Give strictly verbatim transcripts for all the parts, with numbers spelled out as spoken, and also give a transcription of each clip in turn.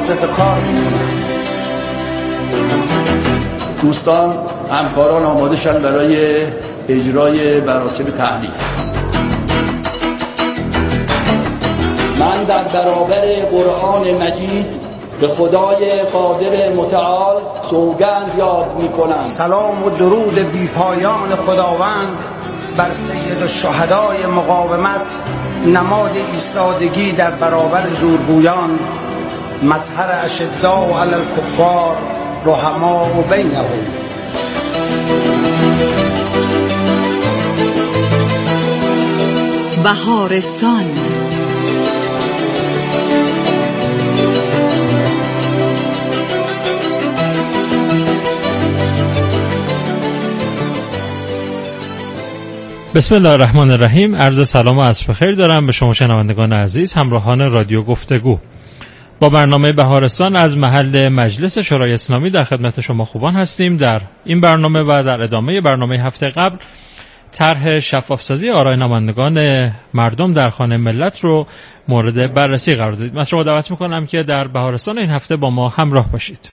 تازه به کار می‌کنند. دوستان همکاران آماده شدن برای اجرای مراسم تحلیف. من در برابر قرآن مجید به خدای قادر متعال سوگند یاد می‌کنم. سلام و درود بی پایان خداوند بر سید الشهدای مقاومت، نماد ایستادگی در برابر زورگویان، مظهر اشداء علی الکفار رحماء بینهم. بهارستان بسم الله الرحمن الرحیم. عرض سلام و عصر بخیر دارم به شما شنوندگان عزیز، همراهان رادیو گفتگو. با برنامه بهارستان از محل مجلس شورای اسلامی در خدمت شما خوبان هستیم. در این برنامه و در ادامه برنامه هفته قبل طرح شفافسازی آرای نمایندگان مردم در خانه ملت رو مورد بررسی قرار دادید. من شما دعوت میکنم که در بهارستان این هفته با ما همراه باشید.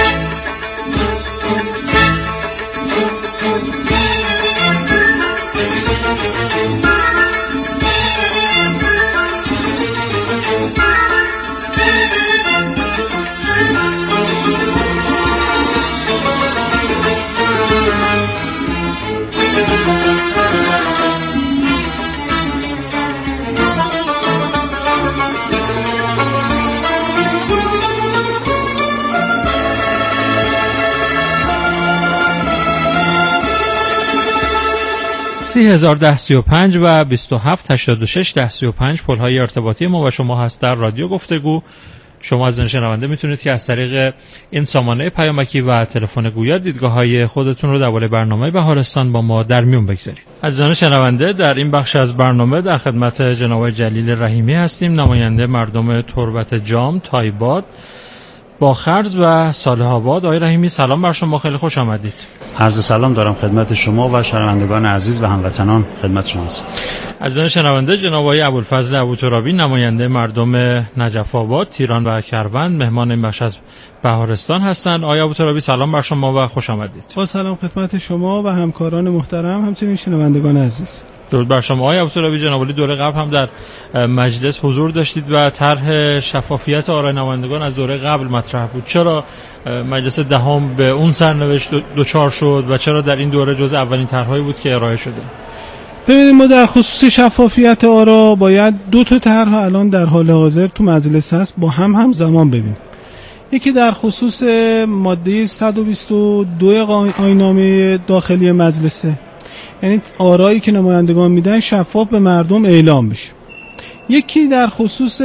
سی هزار ده سی و پنج و بیست و هفت هشتاد و شش ده سی و پنج پل‌های ارتباطی ما و شما هست در رادیو گفتگو. شما از شنونده میتونید که از طریق این سامانه پیامکی و تلفن گویا دیدگاه‌های خودتون رو درباره برنامه بهارستان با ما در میون بگذارید. از شنونده در این بخش از برنامه در خدمت جناب جلیل رحیمی هستیم، نماینده مردم تربت جام، تایباد، با خرز و صالح آباد. آقای رحیمی سلام بر شما، خیلی خوش آمدید. عرض سلام دارم خدمت شما و شنوندگان عزیز و هموطنان خدمت شماست. از شنونده جناب آقای ابوالفضل ابوترابی، نماینده مردم نجف آباد، تیران و کروند، مهمان این بخش از بهارستان هستند. آقای ابوترابی سلام بر شما و خوش آمدید. با سلام خدمت شما و همکاران محترم، همچنین شنوندگان عزیز. درود بر شما. آقای ابوترابی، جناب عالی دوره قبل هم در مجلس حضور داشتید و طرح شفافیت آرای نمایندگان از دوره قبل مطرح بود. چرا مجلس دهم به اون سرنوشت دچار شد و چرا در این دوره جز اولین طرحهایی بود که ارائه شده؟ ببینید، ما در خصوص شفافیت آرا باید دو تا طرح الان در حال حاضر تو مجلس هست با هم هم زمان ببینیم. یکی در خصوص ماده صد و بیست و دو آیین‌نامه داخلی مجلسه، یعنی آرایی که نمایندگان میدن شفاف به مردم اعلام بشه. یکی در خصوص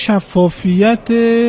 شفافیت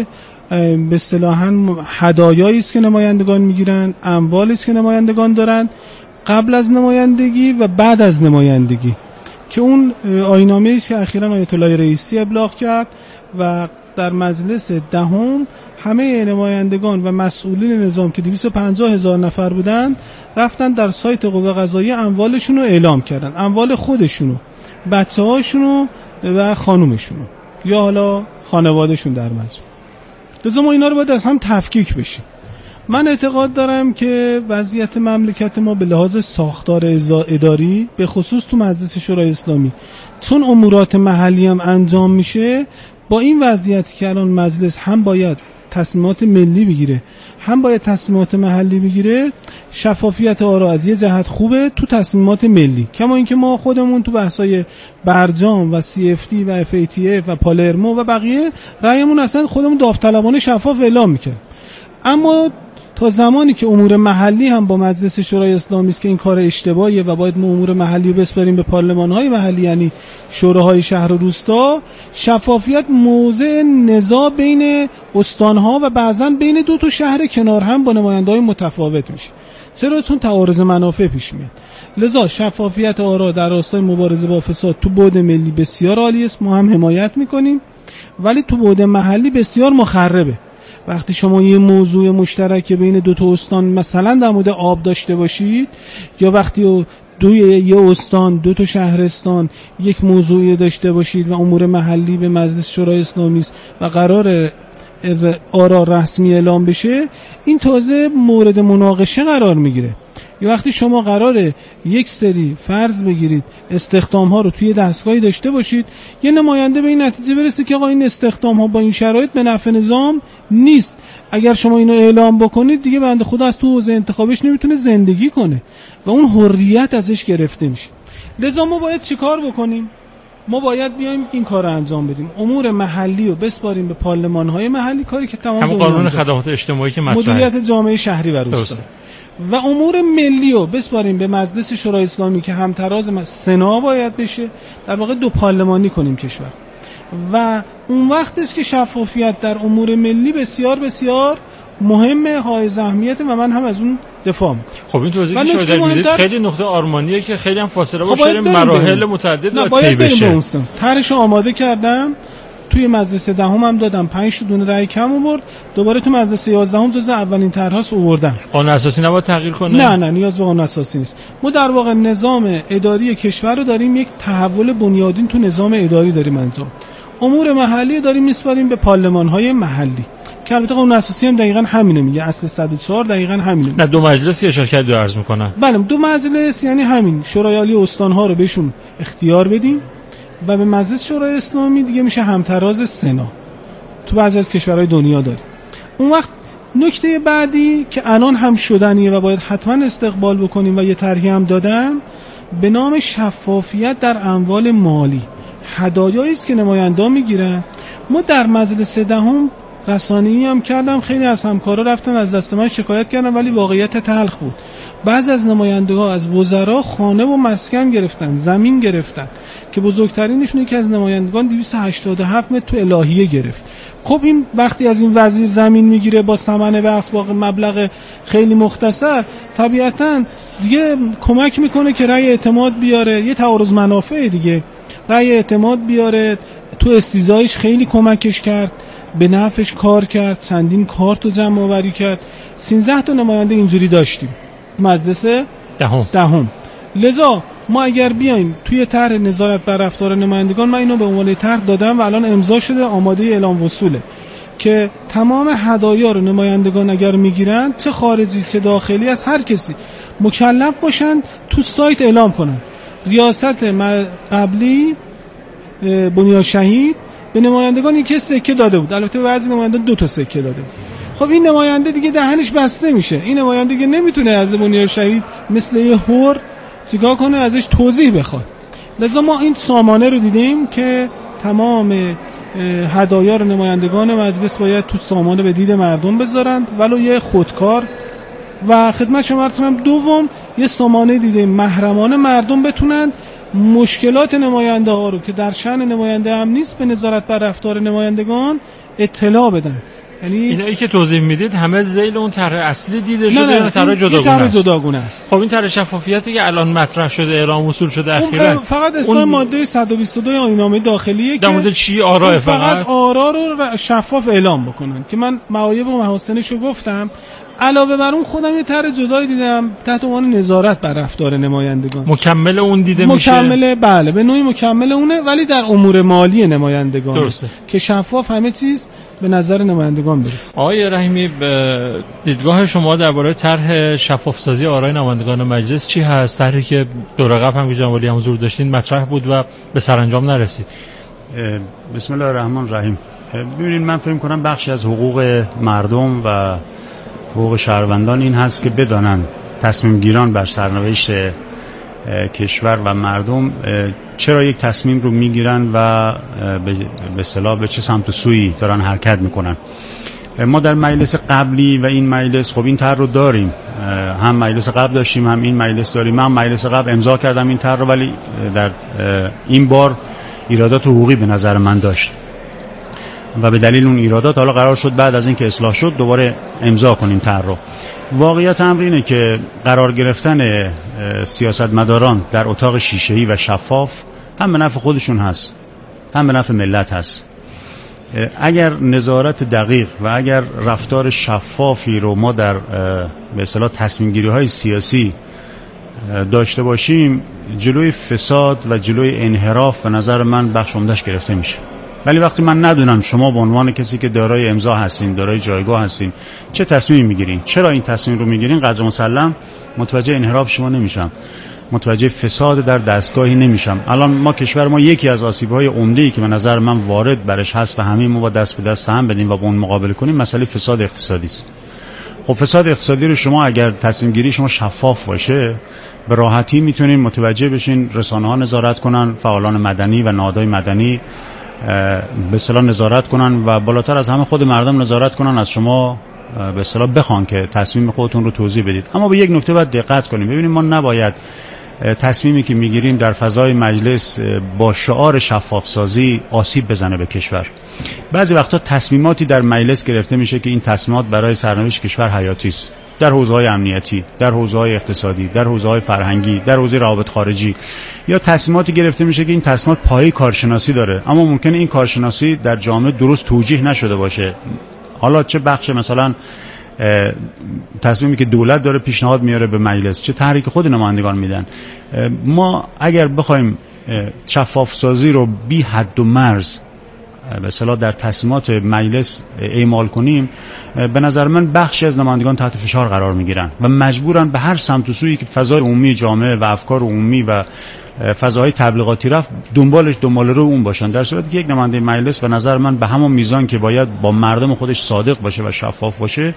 به اصطلاحاً هدایایی است که نمایندگان میگیرن، اموالی است که نمایندگان دارن قبل از نمایندگی و بعد از نمایندگی، که اون آیین‌نامه‌ای است که اخیراً آیت الله رئیسی ابلاغ کرد و در مجلس دهم همه نمایندگان و مسئولین نظام که دویست و پنجاه هزار نفر بودن رفتن در سایت قوه قضاییه اموالشون رو اعلام کردن، اموال خودشونو، بچه‌هاشونو و خانومشونو یا حالا خانوادهشون در مجموع. لذا ما اینا رو باید از هم تفکیک بشیم. من اعتقاد دارم که وضعیت مملکت ما به لحاظ ساختار اداری به خصوص تو مجلس شورای اسلامی، چون امورات محلی هم انجام میشه، با این وضعیتی که الان مجلس هم باید تصمیمات ملی بگیره هم باید تصمیمات محلی بگیره، شفافیت آرا از یه جهت خوبه تو تصمیمات ملی، کما اینکه ما خودمون تو بحثای برجام و سی اف تی و اف ای تی اف و پالرمو و بقیه رأیمون اصلا خودمون داوطلبانه شفاف اعلام میکنیم. اما تا زمانی که امور محلی هم با مجلس شورای اسلامی است که این کار اشتباهیه و باید ما امور محلی رو بسپاریم به پارلمان‌های محلی، یعنی شوراهای شهر و روستا، شفافیت موضع نزاع بین استان‌ها و بعضاً بین دو تا شهر کنار هم با نماینده‌های متفاوت میشه. چرا؟ چون تعارض منافع پیش میاد. لذا شفافیت آرا در راستای مبارزه با فساد تو بعد ملی بسیار عالی است، ما هم حمایت میکنیم، ولی تو بعد محلی بسیار مخربه. وقتی شما یه موضوع مشترک بین دو تا استان مثلا در مورد آب داشته باشید، یا وقتی دوی یه استان دو تا شهرستان یک موضوعی داشته باشید و امور محلی به مجلس شورای اسلامی است و قرار آرا رسمی اعلام بشه این تازه مورد مناقشه قرار میگیره. یه وقتی شما قراره یک سری فرض بگیرید استخدام ها رو توی دستگاهی داشته باشید، یه نماینده به این نتیجه برسه که آقا این استخدام ها با این شرایط به نفع نظام نیست، اگر شما اینو اعلام بکنید دیگه بنده خدا از تو حوزه انتخابش نمیتونه زندگی کنه و اون حریت ازش گرفته میشه. لذا ما باید چیکار بکنیم؟ ما باید بیایم این کار رو انجام بدیم، امور محلی رو بسپاریم به پارلمان‌های محلی، کاری که تمام همون قانون خدمات اجتماعی که مطرحه، مدیریت جامعه شهری و روستا، و امور ملی رو بسپاریم به مجلس شورای اسلامی که همتراز سنا باید بشه، در واقع دو پارلمانی کنیم کشور. و اون وقت است که شفافیت در امور ملی بسیار بسیار مهمه، حائز اهمیت و من هم از اون دفاع میکنم. خب این توضیحی که شما میدید خیلی نقطه آرمانیه که خیلی هم فاصله خب باشه، مراحل متعدد رو طی بشه. طرحشو آماده کردم، توی مجلس دهم هم دادم، پنج تا دونه رأی کم آورد، دوباره تو مجلس یازدهم جز اولین طرحاس آوردم. قانون اساسی نباید تغییر کنه؟ نه نه نیاز به قانون اساسی نیست. ما در واقع نظام اداری کشور رو داریم یک تحول بنیادین تو نظام اداری داریم انجام. امور محلی داریم میسپاریم به پارلمان‌های محلی که البته قانون اساسی هم دقیقاً همینه میگه، اصل صد و چهار دقیقاً همینه. نه دو مجلس که اشاره کرد عرض میکنن. بله دو مجلس، یعنی همین شورای عالی استان‌ها رو بهشون اختیار بدیم و به مجلس شورای اسلامی دیگه میشه همتراز سنا. تو بعضی از کشورهای دنیا داریم. اون وقت نکته بعدی که الان هم شدنیه و باید حتما استقبال بکنیم و یه طرحی هم دادم، به نام شفافیت در اموال مالی. هدایایی است که نمایندگان میگیرن. ما در مجلس دهم رسانه‌ای هم کردم، خیلی از همکارا رفتن از دست من شکایت کردن، ولی واقعیت تلخ بود. بعضی از نمایندگان از وزرا خانه و مسکن گرفتن، زمین گرفتن که بزرگترینشون یکی از نمایندگان دویست و هشتاد و هفت متر تو الهیه گرفت. خب این وقتی از این وزیر زمین میگیره با ثمن بخش با مبلغ خیلی مختصر، طبیعتاً دیگه کمک میکنه که رأی اعتماد بیاره، یه تعارض منافع دیگه، رأی اعتماد بیاره، تو استیضاحش خیلی کمکش کرد، به نفعش کار کرد، چندین کارت رو جمع آوری کرد. سیزده تا نماینده اینجوری داشتیم مجلس دهم دهم. لذا ما اگر بیایم توی طرح نظارت بر رفتار نمایندگان، من اینو به عنوان طرح دادم و الان امضا شده، آماده اعلام وصوله، که تمام هدایا رو نمایندگان اگر میگیرن، چه خارجی چه داخلی، از هر کسی مکلف باشن تو سایت اعلام کنن. ریاست قبلی بنیاد شهید به نمایندگان یک سکه داده بود، البته به بعضی نمایندگان دو تا سکه داده بود. خب این نماینده دیگه دهنش بسته میشه، این نماینده دیگه نمیتونه از بنیاد شهید مثل یه هور چیکار کنه، ازش توضیح بخواد. لذا ما این سامانه رو دیدیم که تمام هدایا رو نمایندگان مجلس باید تو سامانه به دید مردم بذارند، ولو یه خودکار. و خدمت شما عرض کنم دوم، یه سامانه دیدیم محرمانه مردم بتونن مشکلات نماینده ها رو که در شأن نماینده هم نیست به نظارت بر رفتار نمایندگان اطلاع بدن. یعنی اینایی که توضیح میدید همه ذیل اون طرح اصلی دیده شده یا طرح جداگونه است؟ جداگونه است. خب این طرح شفافیتی که الان مطرح شده، اعلام وصول شده اخیراً، فقط اصلا اون... ماده صد و بیست و دو آیین‌نامه داخلیه در مورد چی آرا، فقط فقط آرا رو شفاف اعلام بکنن که من معایب و محاسنشو گفتم. علاوه بر اون خودم یه طرح جدایی دیدم تحت عنوان نظارت بر رفتار نمایندگان، مکمل اون دیده میشه. مکمل بله، به نوعی مکمل اونه، ولی در امور مالی نمایندگان درسته که شفاف همه چیز به نظر نمایندگان برسه. آقای رحیمی، دیدگاه شما درباره طرح شفاف سازی آرای نمایندگان مجلس چی هست؟ طرحی که دور قبل هم که جناب عالی حضور داشتین مطرح بود و به سرانجام نرسید. بسم الله الرحمن الرحیم. ببینید من فکر کنم بخشی از حقوق مردم و حقوق شهروندان این هست که بدانن تصمیم گیران بر سرنوشت کشور و مردم چرا یک تصمیم رو میگیرن و به اصطلاح به چه سمت و سویی دارن حرکت میکنن. ما در مجلس قبلی و این مجلس خب این طرح رو داریم، هم مجلس قبل داشتیم هم این مجلس داریم. من مجلس قبل امضا کردم این طرح رو، ولی در این بار ایرادات حقوقی به نظر من داشت و به دلیل اون ایرادات حالا قرار شد بعد از اینکه اصلاح شد دوباره امضا کنیم طرح رو. واقعیت امر اینه که قرار گرفتن سیاستمداران در اتاق شیشه‌ای و شفاف هم به نفع خودشون هست هم به نفع ملت هست. اگر نظارت دقیق و اگر رفتار شفافی رو ما در به اصطلاح تصمیم گیری های سیاسی داشته باشیم، جلوی فساد و جلوی انحراف به نظر من بخش عمده‌اش گرفته میشه. ولی وقتی من ندونم شما به عنوان کسی که دارای امضا هستین، دارای جایگاه هستین، چه تصمیمی میگیرین، چرا این تصمیم رو میگیرین، قدر مسلم متوجه انحراف شما نمیشم، متوجه فساد در دستگاهی نمیشم. الان ما کشور ما یکی از آسیب‌های عمده‌ای که به نظر من وارد برش هست و همه ما با دست به دست هم بدیم و با اون مقابله کنیم، مسئله فساد اقتصادی است. خب فساد اقتصادی رو شما اگر تصمیم گیری شما شفاف باشه، به راحتی میتونین متوجه بشین، رسانه‌ها نظارت کنن، فعالان مدنی و نهادهای مدنی به اصطلاح نظارت کنن و بالاتر از همه خود مردم نظارت کنن، از شما به اصطلاح بخوان که تصمیم خودتون رو توضیح بدید. اما به یک نکته باید دقت کنیم. ببینید ما نباید تصمیمی که میگیریم در فضای مجلس با شعار شفاف سازی آسیب بزنه به کشور. بعضی وقتا تصمیماتی در مجلس گرفته میشه که این تصمیمات برای سرنوشت کشور حیاتی است، در حوزه‌های امنیتی، در حوزه‌های اقتصادی، در حوزه‌های فرهنگی، در حوزه روابط خارجی، یا تصمیماتی گرفته میشه که این تصمیمات پایه کارشناسی داره، اما ممکنه این کارشناسی در جامعه درست توجیه نشده باشه. حالا چه بخش مثلا تصمیمی که دولت داره پیشنهاد میاره به مجلس، چه تحریک خود نمایندگان میدن. ما اگر بخوایم شفاف سازی رو بی حد و مرز به اصطلاح در تصمیمات مجلس اعمال کنیم، به نظر من بخشی از نمایندگان تحت فشار قرار میگیرن و مجبورن به هر سمت و سویی که فضای عمومی جامعه و افکار عمومی و فضای تبلیغاتی رفت دنبالش دنبال رو اون باشن، در صورتی که یک نماینده مجلس به نظر من به همون میزان که باید با مردم خودش صادق باشه و شفاف باشه،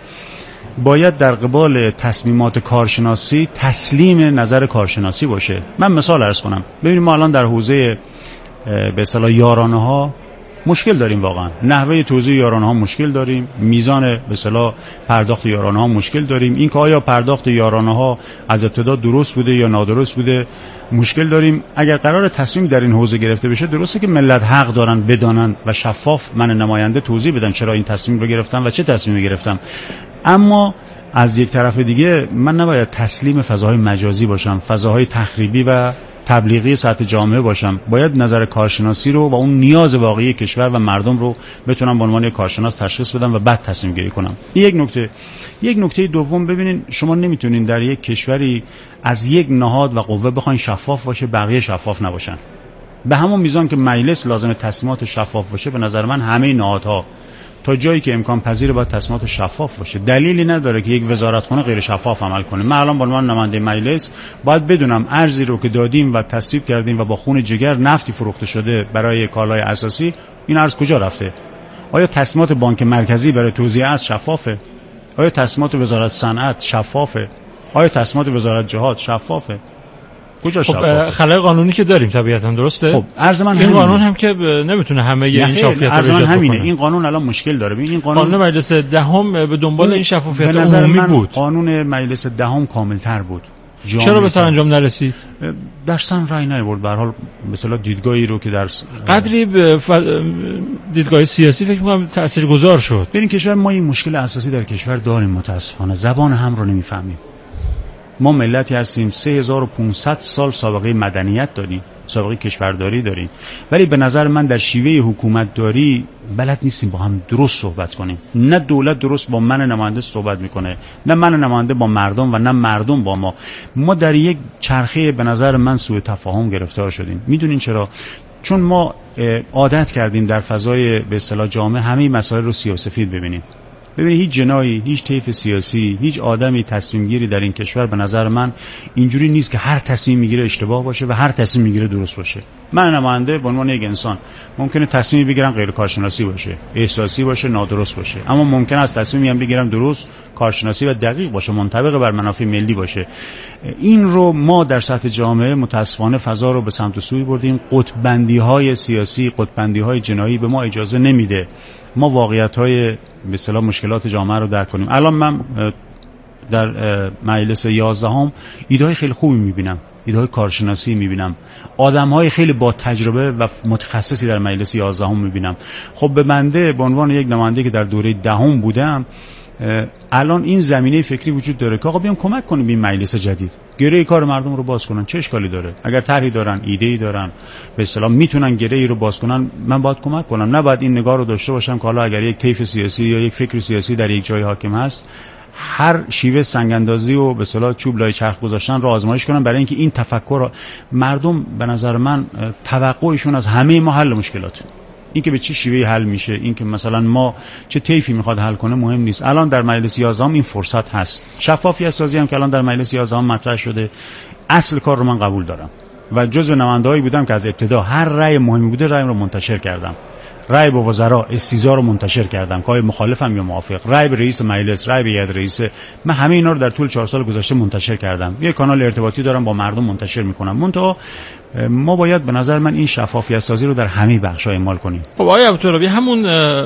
باید در قبال تصمیمات کارشناسی تسلیم نظر کارشناسی باشه. من مثال عرض کنم. ببینید ما الان در حوزه به اصطلاح یارانه ها مشکل داریم، واقعا نحوه توزیع یارانه ها مشکل داریم، میزان به اصطلاح پرداخت یارانه ها مشکل داریم، این که آیا پرداخت یارانه ها از ابتدا درست بوده یا نادرست بوده مشکل داریم. اگر قرار تصمیم در این حوزه گرفته بشه، درسته که ملت حق دارن بدانن و شفاف من نماینده توضیح بدم چرا این تصمیم رو گرفتم و چه تصمیمی گرفتم، اما از یک طرف دیگه من نباید تسلیم فضاهای مجازی باشم، فضاهای تخریبی و تبلیغی سطح جامعه باشم. باید نظر کارشناسی رو و اون نیاز واقعی کشور و مردم رو بتونم به عنوان یک کارشناس تشخیص بدم و بعد تصمیم گیری کنم. یک نکته یک نکته دوم، ببینین شما نمیتونین در یک کشوری از یک نهاد و قوه بخواین شفاف باشه بقیه شفاف نباشن. به همون میزان که مجلس لازم تصمیمات شفاف باشه، به نظر من همه نهادها تا جایی که امکان پذیر باید تصمیمات شفاف باشه. دلیلی نداره که یک وزارتخانه غیر شفاف عمل کنه. من الان به عنوان نماینده مجلس باید بدونم ارزی رو که دادیم و تصویب کردیم و با خون جگر نفتی فروخته شده برای کالای اساسی، این ارز کجا رفته؟ آیا تصمیمات بانک مرکزی برای توزیع ارز شفافه؟ آیا تصمیمات وزارت صنعت شفافه؟ آیا تصمیمات وزارت جهاد شفافه؟ کجا شفافه؟ خب خلای قانونی که داریم طبیعتا، درسته؟ خب عرض من این همینه. قانون هم که نمیتونه همه این شفافیت رو ایجاد همینه. این قانون الان مشکل داره. این قانون قانون مجلس دهم به دنبال این شفافیت به نظر عمومی من بود. قانون مجلس دهم کامل‌تر بود. چرا به سرانجام نرسید؟ در سن رای نیورد. به هر حال مثلا دیدگاهی رو که در قدری به ف... دیدگاه سیاسی فکر می‌کنم تاثیرگذار شد. ببین کشور ما این مشکل اساسی در کشور داریم، متاسفانه زبان هم رو نمیفهمیم. ما ملتی هستیم سه هزار و پانصد سال سابقه مدنیت داریم، سابقه کشورداری داریم، ولی به نظر من در شیوه حکومت داری بلد نیستیم با هم درست صحبت کنیم. نه دولت درست با من نماینده صحبت میکنه، نه من نماینده با مردم و نه مردم با ما. ما در یک چرخه به نظر من سوء تفاهم گرفتار شدیم. میدونین چرا؟ چون ما عادت کردیم در فضای به اصطلاح جامعه همه مسائل رو سیاه‌وسفید ببینیم. ببینید هیچ جنایی، هیچ طیف سیاسی، هیچ آدمی تصمیم گیری در این کشور به نظر من اینجوری نیست که هر تصمیم میگیره اشتباه باشه و هر تصمیم میگیره درست باشه. من نماینده به عنوان یک انسان ممکنه تصمیمی بگیرم غیر کارشناسی باشه، احساسی باشه، نادرست باشه، اما ممکن است تصمیمی هم بگیرم درست، کارشناسی و دقیق باشه، منطبق بر منافع ملی باشه. این رو ما در سطح جامعه متاسفانه فضا رو به سمت و سوی بردیم. قطب‌بندی‌های سیاسی، قطب‌بندی‌های جنایی به ما اجازه نمیده ما واقعیت‌های به اصطلاح مشکلات جامعه رو درک کنیم. الان من در مجلس یازدهم ایده‌های خیلی خوبی می‌بینم، ایده‌های کارشناسی می‌بینم، آدم‌های خیلی با تجربه و متخصصی در مجلس یازدهم می‌بینم. خب به بنده به عنوان یک نماینده که در دوره دهم بودم، الان این زمینه فکری وجود داره که آقا بیام کمک کنیم به این مجلس جدید، گره کار مردم رو باز کنن. چه اشکالی داره؟ اگر طرحی دارن، ایده‌ای دارن، به اصطلاح میتونن گره ای رو باز کنن، من باید کمک کنم. نه باید این نگاه رو داشته باشم که حالا اگر یک طیف سیاسی یا یک فکر سیاسی در یک جای حاکم هست، هر شیوه سنگ‌اندازی و به اصطلاح چوب لای چرخ گذاشتن رو آزمایش کنن، برای اینکه این تفکر مردم به نظر من توقعشون از همه ما حل مشکلات. این که به چه شیوهی حل میشه، این که مثلا ما چه طیفی میخواد حل کنه مهم نیست. الان در مجلس یازدهم این فرصت هست. شفافیت سازی هم که الان در مجلس یازدهم مطرح شده، اصل کار رو من قبول دارم و جزو نماینده‌هایی بودم که از ابتدا هر رأی مهمی بوده رأیم رو منتشر کردم. رأی به وزرا استیضاح رو منتشر کردم که آیا مخالفم یا موافق، رأی به رئیس مجلس، رأی به هیئت رئیسه، من همه اینا رو در طول چهار سال گذشته منتشر کردم. یه کانال ارتباطی دارم با مردم منتشر میکنم. منتها ما باید به نظر من این شفافیت سازی رو در همه بخش‌ها اعمال کنیم. خب آقای عبدالربی، همون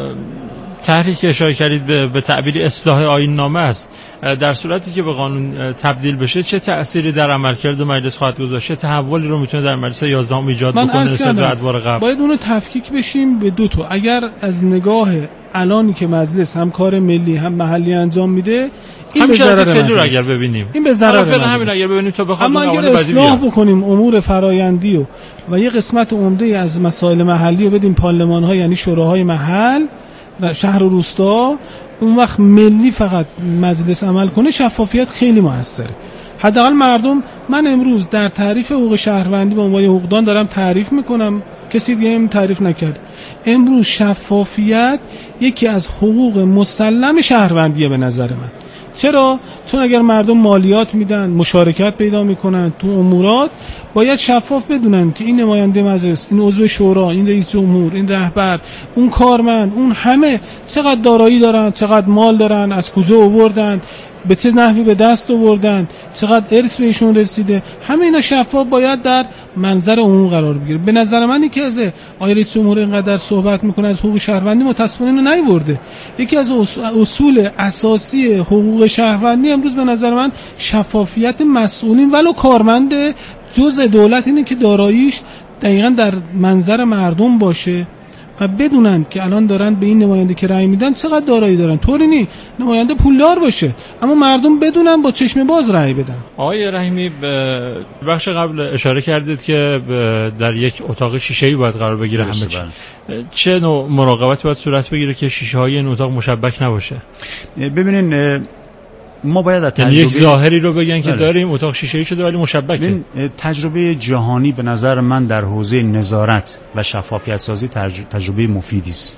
طرحی که اشاره کردید به, به تعبیر اصلاح آیین نامه است، در صورتی که به قانون تبدیل بشه چه تأثیری در عملکرد مجلس خواهد گذاشت؟ چه تحولی رو میتونه در مجلس یازدهم ایجاد بکنه نسبت به ادوار قبل؟ باید اونو تفکیک بشیم به دو تا. اگر از نگاه الانی که مجلس هم کار ملی هم محلی انجام میده، این به ضرر مجلس. اگر ببینیم این به ضرر مجلس. همین اگر ببینیم تو بخواد اما اگر اصلاح بکنیم امور فرآیندی و و یه قسمت عمده از مسائل محلی رو بدیم پارلمان‌ها، یعنی شوراهای محل و شهر و روستا، اون وقت ملی فقط مجلس عمل کنه، شفافیت خیلی موثره. حداقل مردم، من امروز در تعریف حقوق شهروندی به عنوان حقوقدان دارم تعریف میکنم، کسی دیگه هم تعریف نکرد. امروز شفافیت یکی از حقوق مسلم شهروندیه به نظر من. چرا؟ چون اگر مردم مالیات میدن، مشارکت پیدا میکنن تو امورات، باید شفاف بدونن که این نماینده مجلس، این عضو شورا، این رئیس جمهور، این رهبر، اون کارمند، اون همه چقدر دارایی دارن، چقدر مال دارن، از کجا آوردن، به چه نحوی به دست آوردن، چقدر ارث بهشون رسیده. همه اینا شفاف باید در منظر عموم قرار بگیره. به نظر من اینکه از آقای رئیس جمهور اینقدر صحبت میکنه از حقوق شهروندی، متاسفانه اینو نیورده. یکی از اصول اساسی حقوق شهروندی امروز به نظر من شفافیت مسئولین ولو کارمند جزء دولت اینه که داراییش دقیقاً در منظر مردم باشه و بدونن که الان دارن به این نماینده که رأی میدن چقدر دارایی دارن. طوری نی نماینده پولدار باشه اما مردم بدونن با چشم باز رأی بدن. آقای رحیمی، بخش قبل اشاره کردید که در یک اتاق شیشه‌ای باید قرار بگیره همه چی. چه نوع مراقبت باید صورت بگیره که شیشه‌های این اتاق مشبک نباشه؟ ببینین، ما باید از تجربه یک ظاهری رو بگن که داریم اتاق شیشه‌ای شده ولی مشبکه. تجربه جهانی به نظر من در حوزه نظارت و شفافیت سازی تجربه مفیدی است.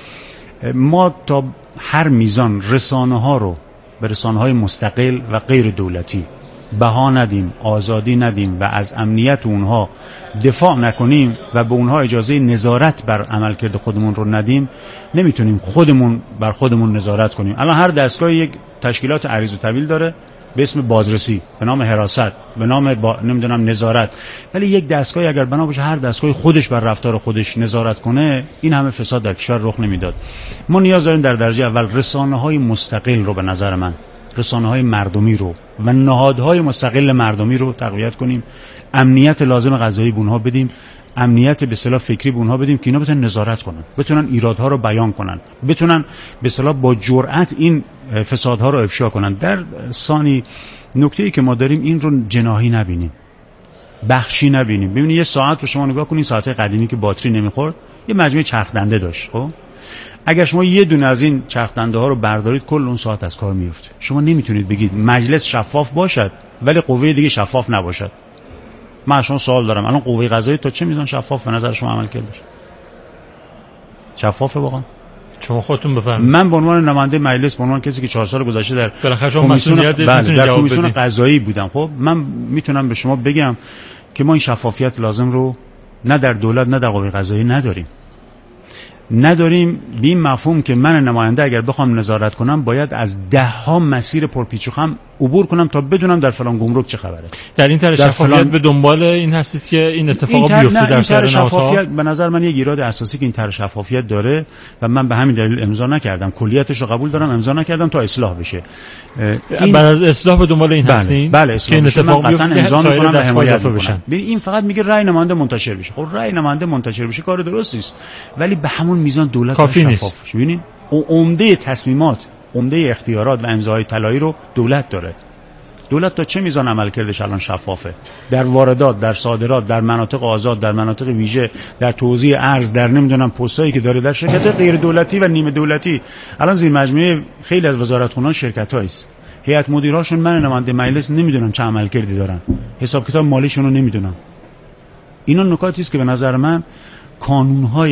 ما تا هر میزان رسانه‌ها رو به رسانه‌های مستقل و غیر دولتی بها ندیم، آزادی ندیم و از امنیت اونها دفاع نکنیم و به اونها اجازه نظارت بر عملکرد خودمون رو ندیم، نمیتونیم خودمون بر خودمون نظارت کنیم. الان هر دستگاه یک تشکیلات عریض و طویل داره به اسم بازرسی، به نام حراست، به نام با... نمیدونم نظارت، ولی یک دستگاه اگر بنا باشه هر دستگاه خودش بر رفتار خودش نظارت کنه، این همه فساد در کشور رخ نمیداد. ما نیاز داریم در درجه اول رسانه‌های مستقل رو، به نظر من رسانه‌های مردمی رو و نهادهای مستقل مردمی رو تقویت کنیم، امنیت لازم قضایی به اونها بدیم، امنیت به اصطلاح فکری به اونها بدیم که اینا بتونن نظارت کنن، بتونن ایرادها رو بیان کنن، بتونن به اصطلاح با جرأت این فسادها رو افشا کنن. در ثانی نکته‌ای که ما داریم این رو جناحی نبینیم، بخشی نبینیم. ببینید یه ساعت رو شما نگاه کنید، ساعت قدیمی که باتری نمیخورد، یه مجموعه چرخ دنده داشت. خب اگر شما یه دونه از این چرخ دنده ها رو بردارید، کل اون ساعت از کار میفته. شما نمیتونید بگید مجلس شفاف باشد ولی قوه دیگه شفاف نباشد. من شما سوال دارم، الان قوه قضایی تا چه میزان شفاف به نظر شما عمل کرده؟ شفافه واقعا؟ شما خودتون بفرمایید. من به عنوان نماینده مجلس، به عنوان کسی که چهار سال گذشته در کمیسیون در کمیسیون قضایی بودم، خب من میتونم به شما بگم که ما این شفافیت لازم رو نه در دولت نه در قوه قضایی نداریم. نداریم به این مفهوم که من نماینده اگر بخوام نظارت کنم باید از ده ها مسیر پرپیچ و خم عبور کنم تا بدونم در فلان گمرک چه خبره. در این طرح شفافیت فلان... به دنبال این هستید که این اتفاقا بیفته در سر شفافیت. به نظر من یک ایراد اساسی که این طرح شفافیت داره و من به همین دلیل امضا نکردم، کلیتش رو قبول دارم، امضا نکردم تا اصلاح بشه. این... بعد از اصلاح به دنبال این بله. هستین بله که این اتفاق بیفته، امضا میکنم و حمایت میکنم. این فقط میگه رأی نماینده منتشر بشه. خب رأی نماینده منتشر بشه کار درستی است، ولی به همون میزان دولت کافی نیست. ببینید عمده تصمیمات، عمده اختیارات و امضاهای طلایی رو دولت داره. دولت تا چه میزان عمل کردش الان شفافه؟ در واردات، در صادرات، در مناطق آزاد، در مناطق ویژه، در توزیع ارز، در نمیدونم پستایی که داره، در شرکت غیر دولتی و نیمه دولتی. الان زیر مجموعه خیلی از وزارتخونه‌ها شرکت‌هایی است. هیئت مدیرهاشون من نماینده مجلس نمیدونم چه عمل کردی دارن. حساب کتاب مالیشون رو نمیدونم. اینا نکاتی است که به نظر من کانون‌های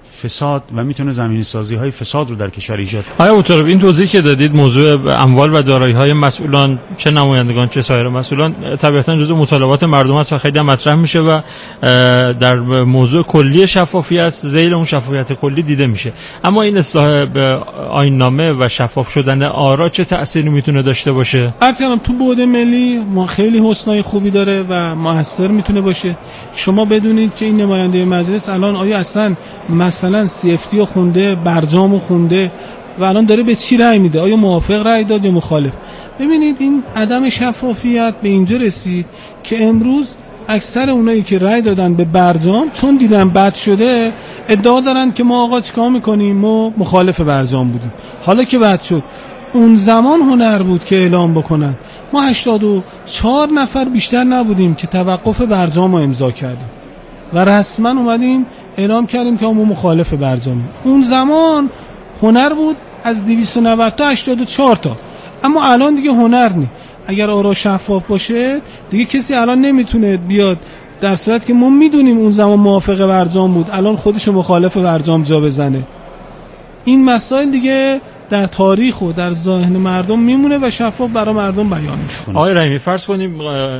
فساد و میتونه زمینی سازی های فساد رو در کشور ایجاد کنه. آیا مطالب این توضیحی که دادید موضوع اموال و دارایی های مسئولان، چه نمایندگان چه سایر مسئولان، طبیعتا جزء مطالبات مردم است و خیلی مطرح میشه و در موضوع کلی شفافیت ذیل اون شفافیت کلی دیده میشه. اما این اصلاح آیین نامه و شفاف شدن آرا چه تأثیری میتونه داشته باشه؟ البته تو بعد ملی ما خیلی حسنای خوبی داره و موثر میتونه باشه. شما بدونید که این نماینده مجلس الان آیا اصلا مثلا سی اف تی رو خونده، برجام رو خونده و الان داره به چی رأی میده؟ آیا موافق رأی داد یا مخالف؟ ببینید این عدم شفافیت به اینجا رسید که امروز اکثر اونایی که رأی دادن به برجام چون دیدن بد شده ادعا دارن که ما آقا چیکار میکنیم، ما مخالف برجام بودیم. حالا که بد شد، اون زمان هنر بود که اعلام بکنن. ما هشتاد و چهار نفر بیشتر نبودیم که توقف برجام رو امضا کردیم و رسما اومدیم اعلام کردیم که ما مخالف برجامیم. اون زمان هنر بود از دویست و نود تا هشتاد و چهار تا. اما الان دیگه هنر نی. اگر آرا شفاف باشه دیگه کسی الان نمیتونه بیاد در صورت که ما میدونیم اون زمان موافق برجام بود الان خودش مخالف برجام جا بزنه. این مسائل دیگه در تاریخ و در ذهن مردم میمونه و شفاف برای مردم بیان میشه. آقای رحیمی فرض کنیم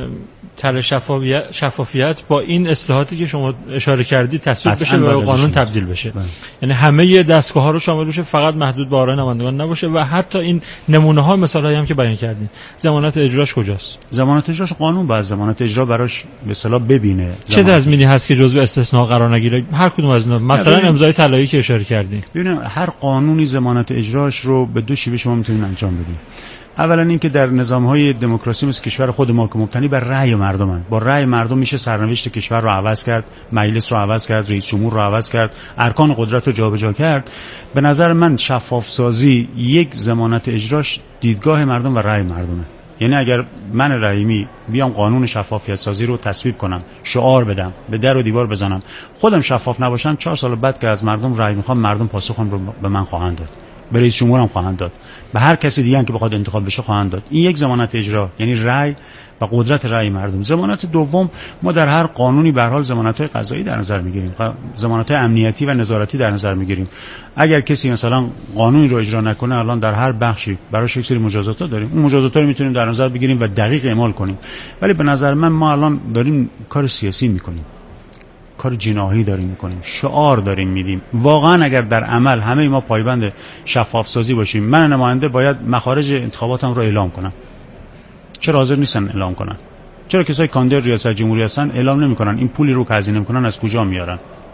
طرح شفافیت شفافیت با این اصلاحاتی که شما اشاره کردید تصویب بشه و قانون تبدیل بشه، یعنی همه دستگاه ها رو شامل بشه، فقط محدود به آرای نمایندگان نباشه و حتی این نمونه ها مثال هایی هم که بیان کردین. ضمانت اجراش کجاست؟ ضمانت اجراش قانون باید ضمانت اجرا براش به اصطلاح ببینه. چه تضمینی هست که جزء استثناء قرار نگیره؟ هر کدوم از اینا مثلا امضای طلایی که اشاره کردین. ببینید هر قانونی ضمانت اجراش رو به دو شیوه شما میتونید انجام بدید. اولا اینکه در نظام‌های دموکراسی مثل کشور خود ما که مبتنی بر رأی مردمن، با رأی مردم میشه سرنوشت کشور رو عوض کرد، مجلس رو عوض کرد، رئیس جمهور رو عوض کرد، ارکان قدرت رو جابجا کرد. به نظر من شفاف سازی یک ضمانت اجراش دیدگاه مردم و رأی مردمه. یعنی اگر من رحیمی بیام قانون شفافیت سازی رو تصویب کنم، شعار بدم، به در و دیوار بزنم، خودم شفاف نباشم، چهار سال بعد که از مردم رأی میخوام، مردم پاسخم رو به من خواهند داد، به رئیس جمهورم خواهند داد، به هر کسی دیگه که بخواد انتخاب بشه خواهند داد. این یک ضمانت اجرا، یعنی رأی و قدرت رأی مردم. ضمانت دوم، ما در هر قانونی به هر حال ضمانت‌های قضایی در نظر می‌گیریم، ضمانت‌های امنیتی و نظارتی در نظر می‌گیریم. اگر کسی مثلا قانونی رو اجرا نکنه، الان در هر بخشی براش یک سری مجازات داریم، اون مجازات رو می‌تونیم در نظر بگیریم و دقیق اعمال کنیم. ولی به نظر من ما الان داریم کار سیاسی می‌کنیم، کار جناحی داریم میکنیم، شعار داریم میدیم. واقعا اگر در عمل همه ما پایبند شفاف سازی باشیم، من نماینده باید مخارج انتخاباتم رو اعلام کنم. چرا حاضر نیستن اعلام کنن؟ چرا کسای کاندید ریاست جمهوری هستن اعلام نمیکنن؟ این پولی رو که هزینه میکنن از کجا میارن؟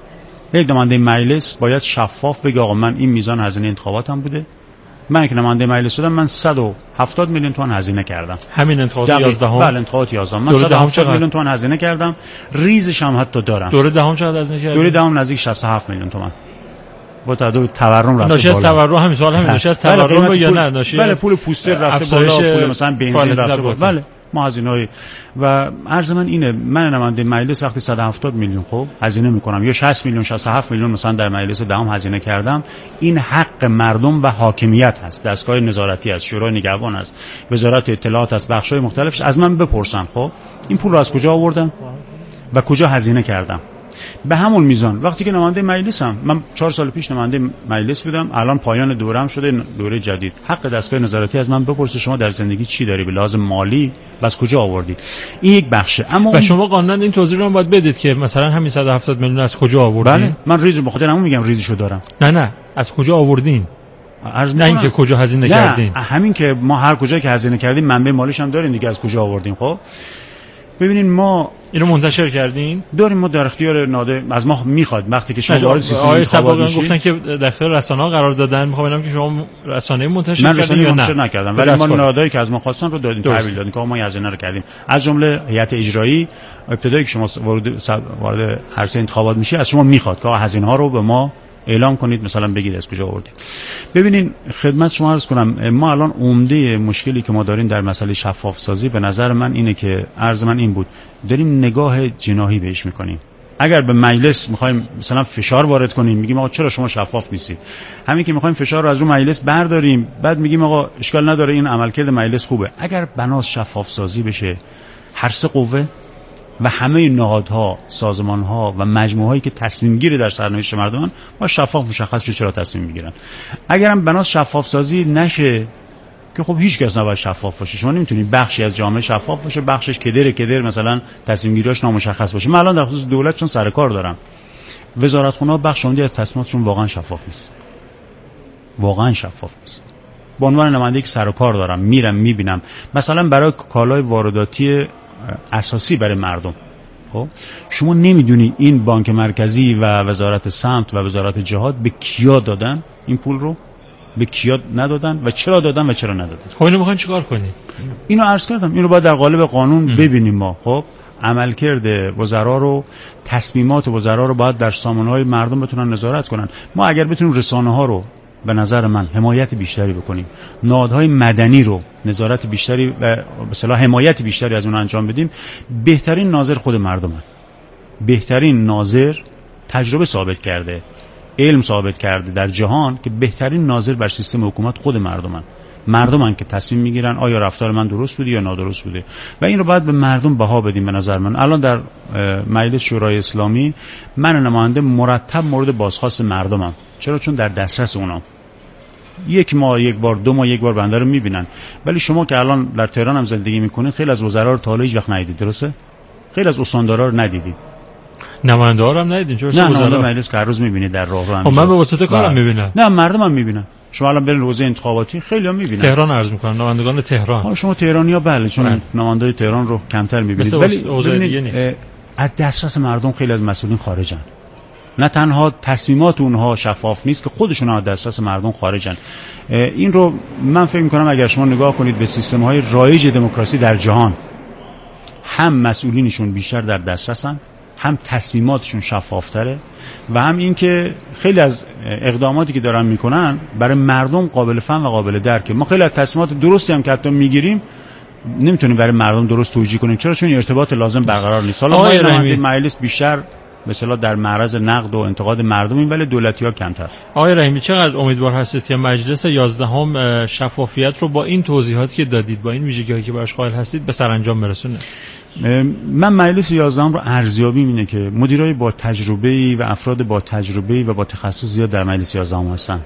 یک نماینده مجلس باید شفاف بگه آقا من این میزان هزینه انتخاباتم بوده، من که نماینده مجلس شدم من صد و هفتاد میلیون تومان هزینه کردم. همین انتخابات یازدهم. بله انتخابات یازدهم من صد و هفتاد میلیون تومان هزینه کردم، ریزش هم حتی دارم. دوره دهم چقدر هزینه کردم؟ دوره دهم نزدیک شصت و هفت میلیون تومان. با تعداد تورم رفته بالا. ناشی از تورم همین سوال همین ناشی از تورم یا نه ناشی؟ بله پول پوستر رفته بالا، پول مثلا بنزین رفته بالا. بله ما هزینه‌های و عرض من اینه، من نماینده مجلس وقتی صد و هفتاد میلیون خب هزینه میکنم یا شصت میلیون شصت و هفت میلیون مثلا در مجلس دهم هزینه کردم، این حق مردم و حاکمیت هست، دستگاه نظارتی است، شورای نگهبان است، وزارت اطلاعات است، بخش‌های مختلفش از من بپرسن خب این پول رو از کجا آوردم و کجا هزینه کردم. به همون میزان وقتی که نماینده مجلسم، من چهار سال پیش نماینده مجلس بودم، الان پایان دورم شده دوره جدید، حق دستگاه نظارتی از من بپرسه شما در زندگی چی داری به لحاظ مالی و از کجا آوردی. این یک بخشه. اما و شما قانونا این توضیح رو باید بدید که مثلا همین صد و هفتاد میلیون از کجا آوردین. بله من ریز به خاطر همون میگم ریزشو دارم. نه نه از کجا آوردین، نه اینکه کجا هزینه کردین. همین که ما هر کجا که هزینه کردیم منبع مالیش هم داریم دیگه، از کجا آوردیم. خب ببینین ما اینو منتشر کردین؟ داریم، ما در اختیار ناده از ما میخواد وقتی که شما وارد سیستم انتخابات میشید. گفتن که در اختیار رسانه‌ها قرار دادن، میخوام ببینم که شما رسانه‌ای منتشر کردین یا نه؟ من رسانه‌ای منتشر نکردم، ولی ما نادایی که از ما خواستن رو دادیم، تحویل دادیم که ما هزینه رو کردیم. از جمله هیئت اجرایی ابتدایی که شما وارد وارد عرصه انتخابات میشی از شما میخواد که هزینه ها رو به ما اعلام کنید، مثلا بگید از کجا آوردید. ببینین خدمت شما عرض کنم، ما الان عمده مشکلی که ما داریم در مسئله شفاف سازی به نظر من اینه که عرض من این بود، داریم نگاه جناحی بهش میکنیم. اگر به مجلس میخوایم مثلا فشار وارد کنیم، میگیم آقا چرا شما شفاف نیستید، همین که میخوایم فشار رو از رو مجلس برداریم، بعد میگیم آقا اشکال نداره این عملکرد مجلس خوبه. اگر بناس شفاف سازی بشه، هر سه قوه و همه نهادها، سازمانها و مجموعهایی که تصمیم گیری در سرنوشت مردمان با شفاف مشخص شه چرا تصمیم میگیرن. اگرم بناس شفاف سازی نشه که خب هیچ کس نباید شفاف باشه. شما نمیتونید بخشی از جامعه شفاف باشه، بخشش کدر کدر مثلا تصمیم گیریاش نامشخص باشه. من الان در خصوص دولت چون سر کار دارم، وزارتخونه‌ها بخش عمده از تصمیماتشون واقعا شفاف نیست. واقعا شفاف نیست. به عنوان نماینده که سر کار دارم میرم میبینم مثلا برای کالای وارداتی اساسی برای مردم، خب شما نمیدونی این بانک مرکزی و وزارت سمت و وزارت جهاد به کیا دادن این پول رو، به کیا ندادن و چرا دادن و چرا ندادن. خب اینو میخواین چیکار کنید؟ اینو عرض کردم، اینو باید در قالب قانون ام. ببینیم ما. خب عملکرد وزرا رو، تصمیمات وزرا رو باید در سامانه‌های مردم بتونن نظارت کنن. ما اگر بتونیم رسانه‌ها رو به نظر من حمایت بیشتری بکنیم، نهادهای مدنی رو نظارت بیشتری و به اصطلاح حمایت بیشتری از اون انجام بدیم، بهترین ناظر خود مردمن. بهترین ناظر تجربه ثابت کرده، علم ثابت کرده در جهان که بهترین ناظر بر سیستم حکومت خود مردمن. مردمن که تصمیم میگیرن آیا رفتار من درست بوده یا نادرست بوده و این رو باید به مردم بها بدیم. به نظر من الان در مجلس شورای اسلامی من نماینده مرتب مورد بازخواست مردمم. چرا؟ چون در دسترس اونام. یک ماه یک بار، دو ماه یک بار بنده رو میبینن. ولی شما که الان در تهران هم زندگی میکنید خیلی از وزرا رو تا حالا هیچ وقت ندیدید، درسته؟ خیلی از استاندارا رو ندیدید. نماینده ها رو هم ندیدین؟ چرا؟ نه نماینده مجلس که هر روز میبینید در راه رو هم. من به واسطه کارم میبینم. نه مردم هم میبینن. شما الان برین حوزه انتخاباتی خیلی هم میبینن. تهران عرض میکنن، نمایندگان تهران. ها شما تهرانی‌ها بله، چون نمایندای تهران رو کمتر میبینید. ولی ببینید از دسترس مردم خیلی از مسئولین خارجن. نه تنها تصمیمات اونها شفاف نیست که خودشون از دسترس مردم خارجن. این رو من فکر می‌کنم اگر شما نگاه کنید به سیستم‌های رایج دموکراسی در جهان، هم مسئولینشون بیشتر در دسترسن، هم تصمیماتشون شفافتره و هم این که خیلی از اقداماتی که دارن میکنن برای مردم قابل فهم و قابل درکه. ما خیلی از تصمیمات درستی هم که حتی میگیریم نمیتونیم برای مردم درست توجیه کنیم. چرا؟ چون ارتباط لازم برقرار نیست. حالا ما این مجلس بیشتر مثلا در معرض نقد و انتقاد مردمیم ولی دولتی‌ها کمتر. آقای رحیمی چقدر امیدوار هستید که مجلس یازدهم شفافیت رو با این توضیحاتی که دادید، با این ویژگی‌هایی که براش قائل هستید به سرانجام برسونه؟ من مجلس یازدهم رو ارزیابیم اینه که مدیرای با تجربه‌ای و افراد با تجربه‌ای و با تخصص زیاد در مجلس یازدهم هستن.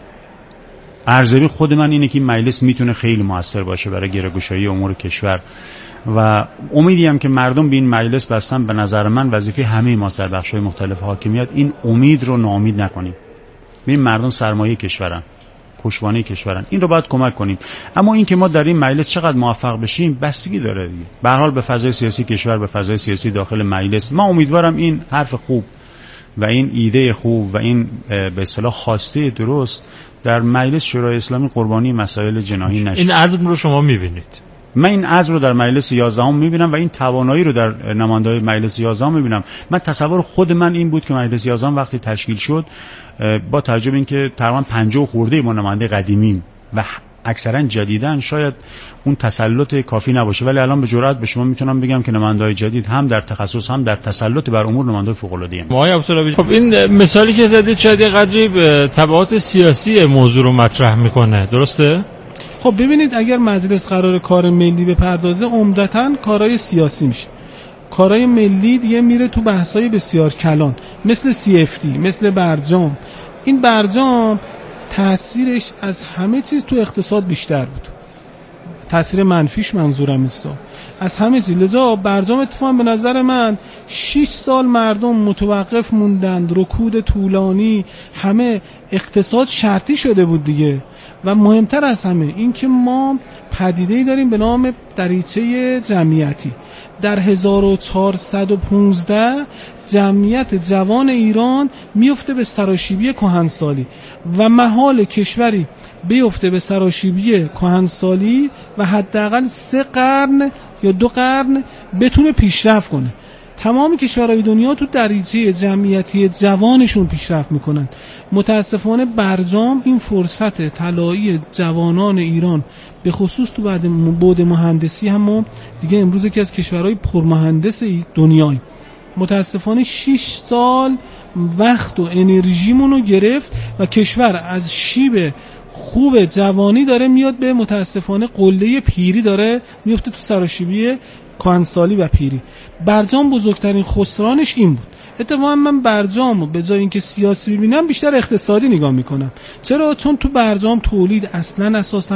ارزیابی خود من اینه که این مجلس میتونه خیلی موثر باشه برای گره‌گشایی امور کشور و امیدی هم که مردم به این مجلس بستن. به نظر من وظیفه همه ما در بخش‌های مختلف حاکمیت این امید رو ناامید نکنیم. ببین مردم سرمایه کشورن، پشتوانه کشورن، این رو باید کمک کنیم. اما این که ما در این مجلس چقدر موفق بشیم بستگی داره دیگه. به هر حال به فضای سیاسی کشور، به فضای سیاسی داخل مجلس، ما امیدوارم این حرف خوب و این ایده خوب و این به اصطلاح خواسته درست در مجلس شورای اسلامی قربانی مسائل جناحی نشه. این عزم رو شما می‌بینید؟ من این عزم رو در مجلس یازدهم میبینم و این توانایی رو در نماینده‌های مجلس یازدهم میبینم. من تصور خود من این بود که مجلس یازدهم وقتی تشکیل شد با توجه به اینکه تقریبا پنجاه خورده ما نماینده قدیمیم و اکثرا جدیدن شاید اون تسلط کافی نباشه، ولی الان به جرئت به شما میتونم بگم که نماینده‌های جدید هم در تخصص هم در تسلط بر امور نماینده‌های فوق‌العاده‌ای. آقای عبداللهی خب این مثالی که زدید شاید یه قدری تبعات سیاسی موضوع رو مطرح میکنه، درسته؟ خب ببینید اگر مجلس قرار کار ملی بپردازه عمدتاً کارهای سیاسی میشه. کارهای ملی دیگه میره تو بحثای بسیار کلان مثل سی اف دی، مثل برجام. این برجام تأثیرش از همه چیز تو اقتصاد بیشتر بود. تأثیر منفیش منظورم نیست، از همه چیز. لذا برجام اتفاقا به نظر من شش سال مردم متوقف موندند، رکود طولانی، همه اقتصاد شرطی شده بود دیگه. و مهمتر از همه این که ما پدیده‌ای داریم به نام دریچه جمعیتی. در هزار و چهارصد و پانزده جمعیت جوان ایران میفته به سراشیبی کهنسالی و محال کشوری بیفته به سراشیبی کهنسالی و حداقل سه قرن یا دو قرن بتونه پیشرفت کنه. تمام کشورهای دنیا تو دریچه جمعیتی جوانشون پیشرفت میکنن. متاسفانه برجام این فرصت طلایی جوانان ایران به خصوص تو بعد بعد مهندسی هم دیگه امروز که از کشورهای پرمهندس دنیای متاسفانه شش سال وقت و انرژیمون رو گرفت و کشور از شیب خوب جوانی داره میاد به متاسفانه قله پیری داره میفته تو سراشیبی کهنسالی و پیری. برجام بزرگترین خسرانش این بود. اتفاقا من برجامو به جای اینکه سیاسی ببینم بیشتر اقتصادی نگاه میکنم. چرا؟ چون تو برجام تولید اصلا اساسا